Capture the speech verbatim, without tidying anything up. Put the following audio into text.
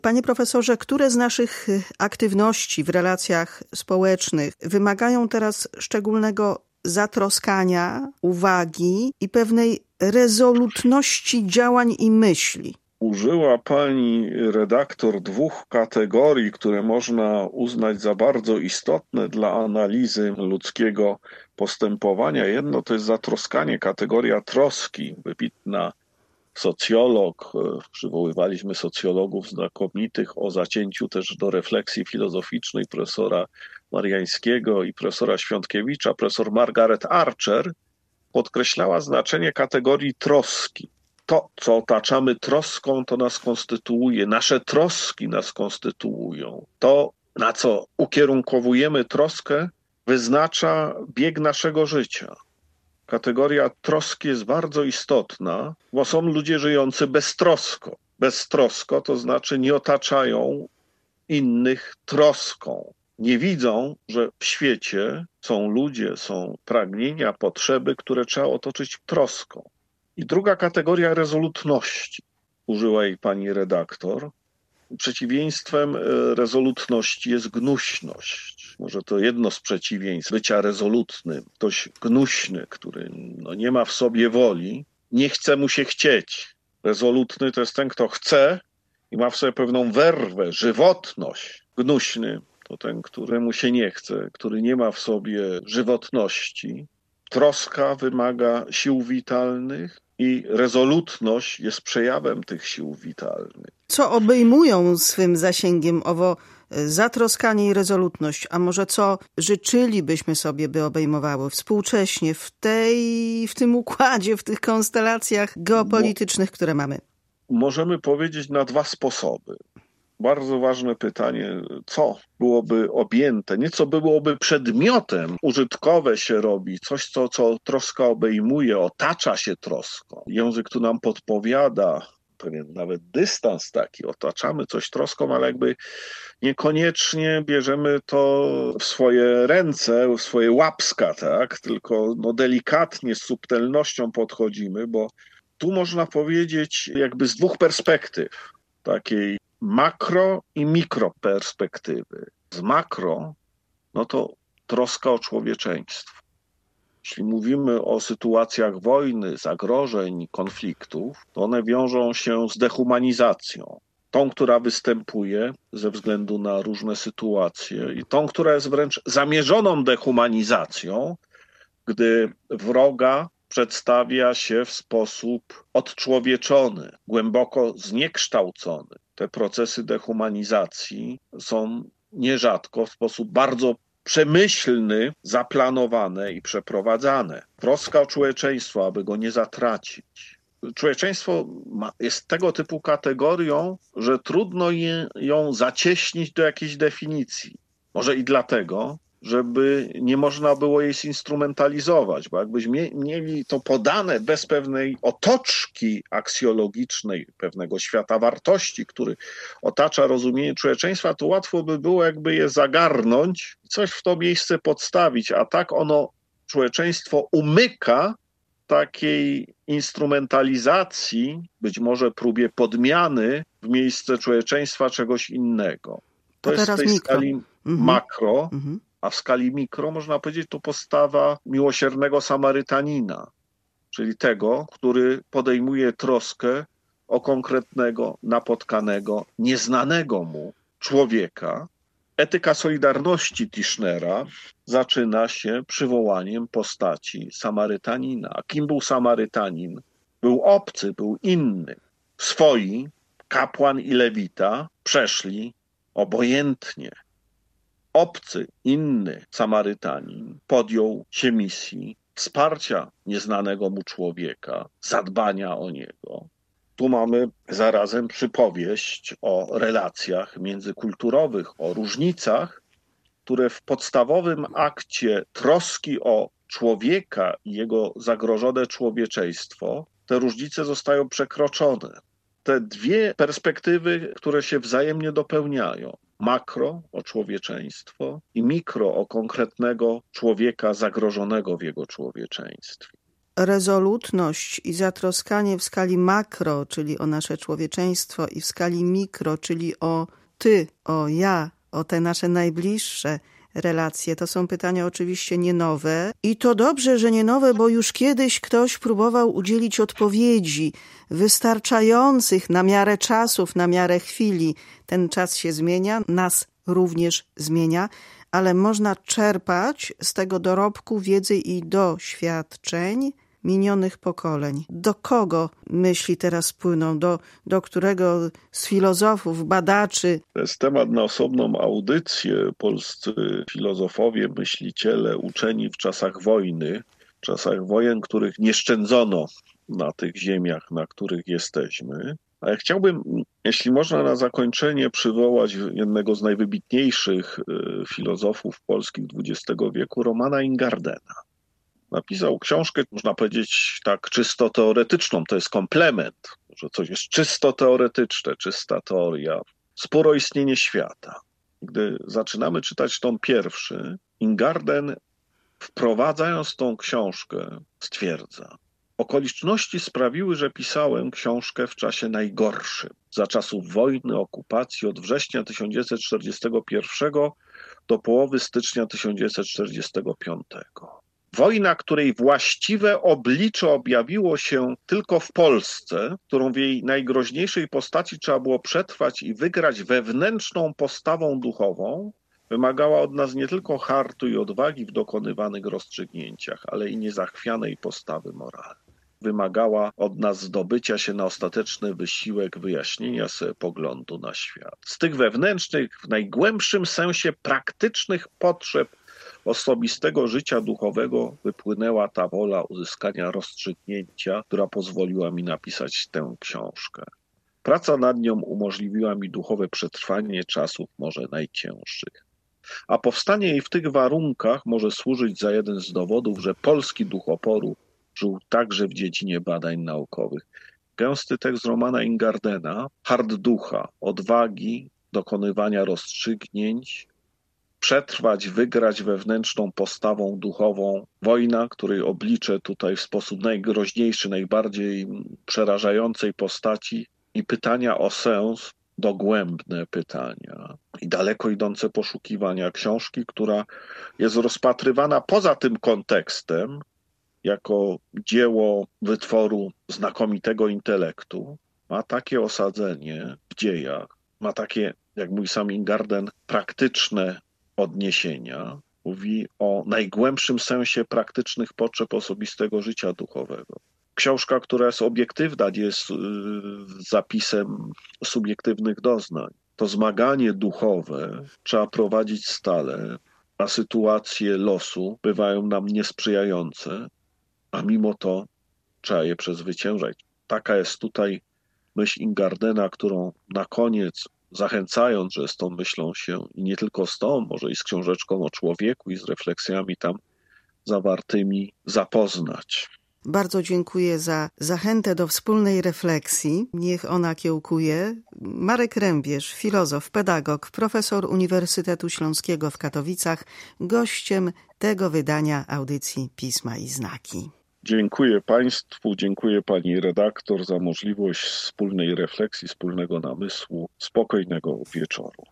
Panie profesorze, które z naszych aktywności w relacjach społecznych wymagają teraz szczególnego zatroskania, uwagi i pewnej rezolutności działań i myśli? Użyła pani redaktor dwóch kategorii, które można uznać za bardzo istotne dla analizy ludzkiego postępowania. Jedno to jest zatroskanie, kategoria troski. Wybitna socjolog, przywoływaliśmy socjologów znakomitych o zacięciu też do refleksji filozoficznej, profesora Mariańskiego i profesora Świątkiewicza, profesor Margaret Archer, podkreślała znaczenie kategorii troski. To, co otaczamy troską, to nas konstytuuje. Nasze troski nas konstytuują. To, na co ukierunkowujemy troskę, wyznacza bieg naszego życia. Kategoria troski jest bardzo istotna, bo są ludzie żyjący beztrosko. Beztrosko to znaczy nie otaczają innych troską. Nie widzą, że w świecie są ludzie, są pragnienia, potrzeby, które trzeba otoczyć troską. I druga kategoria rezolutności, użyła jej pani redaktor. Przeciwieństwem rezolutności jest gnuśność. Może to jedno z przeciwieństw bycia rezolutnym. Ktoś gnuśny, który no nie ma w sobie woli, nie chce mu się chcieć. Rezolutny to jest ten, kto chce i ma w sobie pewną werwę, żywotność. Gnuśny to ten, któremu się nie chce, który nie ma w sobie żywotności. Troska wymaga sił witalnych i rezolutność jest przejawem tych sił witalnych. Co obejmują swym zasięgiem owo zatroskanie i rezolutność, a może co życzylibyśmy sobie, by obejmowały współcześnie w tej, w tym układzie, w tych konstelacjach geopolitycznych, które mamy? Możemy powiedzieć na dwa sposoby. Bardzo ważne pytanie, co byłoby objęte, nie co byłoby przedmiotem, użytkowe się robi, coś, co, co troska obejmuje, otacza się troską. Język tu nam podpowiada, pewien nawet dystans taki, otaczamy coś troską, ale jakby niekoniecznie bierzemy to w swoje ręce, w swoje łapska, tak? Tylko no delikatnie, z subtelnością podchodzimy, bo tu można powiedzieć jakby z dwóch perspektyw, takiej makro i mikro perspektywy. Z makro, no to troska o człowieczeństwo. Jeśli mówimy o sytuacjach wojny, zagrożeń, konfliktów, to one wiążą się z dehumanizacją. Tą, która występuje ze względu na różne sytuacje i tą, która jest wręcz zamierzoną dehumanizacją, gdy wroga przedstawia się w sposób odczłowieczony, głęboko zniekształcony. Te procesy dehumanizacji są nierzadko w sposób bardzo przemyślny, zaplanowane i przeprowadzane. Troska o człowieczeństwo, aby go nie zatracić. Człowieczeństwo jest tego typu kategorią, że trudno je, ją zacieśnić do jakiejś definicji. Może i dlatego, żeby nie można było jej zinstrumentalizować, bo jakbyśmy mieli to podane bez pewnej otoczki aksjologicznej, pewnego świata wartości, który otacza rozumienie człowieczeństwa, to łatwo by było jakby je zagarnąć, coś w to miejsce podstawić, a tak ono, człowieczeństwo umyka takiej instrumentalizacji, być może próbie podmiany w miejsce człowieczeństwa czegoś innego. To a jest w tej mikro. skali mhm. makro, mhm. A w skali mikro można powiedzieć, to postawa miłosiernego Samarytanina, czyli tego, który podejmuje troskę o konkretnego, napotkanego, nieznanego mu człowieka. Etyka solidarności Tischnera zaczyna się przywołaniem postaci Samarytanina. A kim był Samarytanin? Był obcy, był inny. Swoi, kapłan i lewita, przeszli obojętnie. Obcy, inny Samarytanin podjął się misji wsparcia nieznanego mu człowieka, zadbania o niego. Tu mamy zarazem przypowieść o relacjach międzykulturowych, o różnicach, które w podstawowym akcie troski o człowieka i jego zagrożone człowieczeństwo, te różnice zostają przekroczone. Te dwie perspektywy, które się wzajemnie dopełniają. Makro o człowieczeństwo i mikro o konkretnego człowieka zagrożonego w jego człowieczeństwie. rezolutność i zatroskanie w skali makro, czyli o nasze człowieczeństwo, i w skali mikro, czyli o ty, o ja, o te nasze najbliższe relacje. To są pytania oczywiście nie nowe. I to dobrze, że nie nowe, bo już kiedyś ktoś próbował udzielić odpowiedzi wystarczających na miarę czasów, na miarę chwili. Ten czas się zmienia, nas również zmienia, ale można czerpać z tego dorobku wiedzy i doświadczeń minionych pokoleń. Do kogo myśli teraz płyną? Do, do którego z filozofów, badaczy? To jest temat na osobną audycję. Polscy filozofowie, myśliciele, uczeni w czasach wojny, w czasach wojen, których nie szczędzono na tych ziemiach, na których jesteśmy. A ja chciałbym, jeśli można, na zakończenie przywołać jednego z najwybitniejszych filozofów polskich dwudziestego wieku, Romana Ingardena. Napisał książkę, można powiedzieć tak czysto teoretyczną, to jest komplement, że coś jest czysto teoretyczne, czysta teoria, sporo istnienie świata. Gdy zaczynamy czytać tom pierwszy, Ingarden, wprowadzając tą książkę, stwierdza: okoliczności sprawiły, że pisałem książkę w czasie najgorszym, za czasów wojny, okupacji, od września tysiąc dziewięćset czterdziestego pierwszego do połowy stycznia tysiąc dziewięćset czterdziestego piątego. Wojna, której właściwe oblicze objawiło się tylko w Polsce, którą w jej najgroźniejszej postaci trzeba było przetrwać i wygrać wewnętrzną postawą duchową, wymagała od nas nie tylko hartu i odwagi w dokonywanych rozstrzygnięciach, ale i niezachwianej postawy moralnej. Wymagała od nas zdobycia się na ostateczny wysiłek wyjaśnienia sobie poglądu na świat. Z tych wewnętrznych, w najgłębszym sensie praktycznych potrzeb osobistego życia duchowego wypłynęła ta wola uzyskania rozstrzygnięcia, która pozwoliła mi napisać tę książkę. Praca nad nią umożliwiła mi duchowe przetrwanie czasów może najcięższych. A powstanie jej w tych warunkach może służyć za jeden z dowodów, że polski duch oporu żył także w dziedzinie badań naukowych. Gęsty tekst Romana Ingardena, hart ducha, odwagi, dokonywania rozstrzygnięć, przetrwać, wygrać wewnętrzną postawą duchową. Wojna, której obliczę tutaj w sposób najgroźniejszy, najbardziej przerażającej postaci, i pytania o sens, dogłębne pytania i daleko idące poszukiwania. Książki, która jest rozpatrywana poza tym kontekstem jako dzieło wytworu znakomitego intelektu, ma takie osadzenie w dziejach, ma takie, jak mówi sam Ingarden, praktyczne odniesienia. Mówi o najgłębszym sensie praktycznych potrzeb osobistego życia duchowego. Książka, która jest obiektywna, jest zapisem subiektywnych doznań. To zmaganie duchowe trzeba prowadzić stale, a sytuacje losu bywają nam niesprzyjające, a mimo to trzeba je przezwyciężać. Taka jest tutaj myśl Ingardena, którą na koniec, zachęcając, że z tą myślą się i nie tylko z tą, może i z książeczką o człowieku i z refleksjami tam zawartymi zapoznać. Bardzo dziękuję za zachętę do wspólnej refleksji. Niech ona kiełkuje. Marek Rębierz, filozof, pedagog, profesor Uniwersytetu Śląskiego w Katowicach, gościem tego wydania audycji Pisma i Znaki. Dziękuję Państwu, dziękuję Pani redaktor za możliwość wspólnej refleksji, wspólnego namysłu. Spokojnego wieczoru.